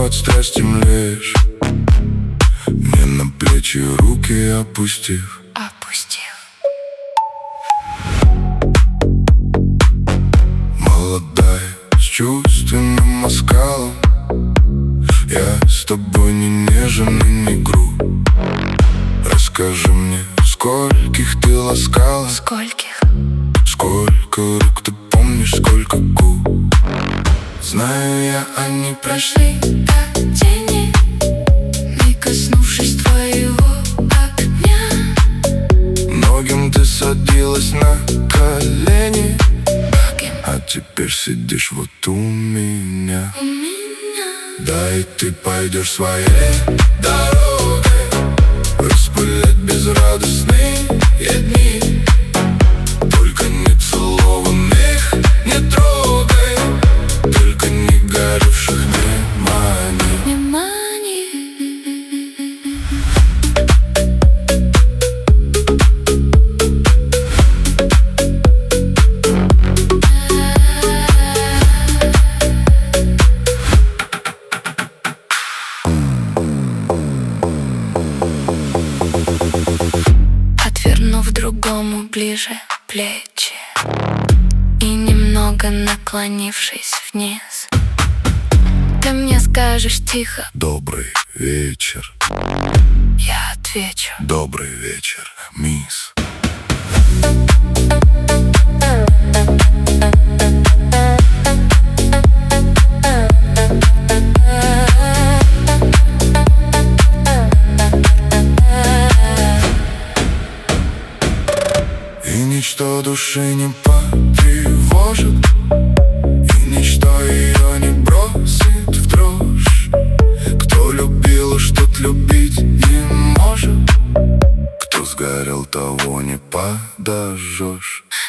от страсти млеешь, мне на плечи руки опустив. Молодая, с чувственным оскалом, я с тобой не нежен и не груб. Расскажи мне, скольких ты ласкала? Скольких? Сколько рук ты помнишь, сколько губ? Знаю я, они прошли как тени, не коснувшись твоего огня. Многим ты садилась на колени, а теперь сидишь вот у меня. Да и ты пойдешь своей дорогой, распылять безрадостные дни. Только не целованных не трогай, только не горевших не мани. Отвернув другому ближе плечи и немного наклонившись вниз, ты мне скажешь тихо: добрый вечер. Я отвечу: добрый вечер, мисс. И ничто души не потревожит, и ничто ее не бросит в дрожь. Кто любил, уж тот любить не может, кто сгорел, того не подожжешь.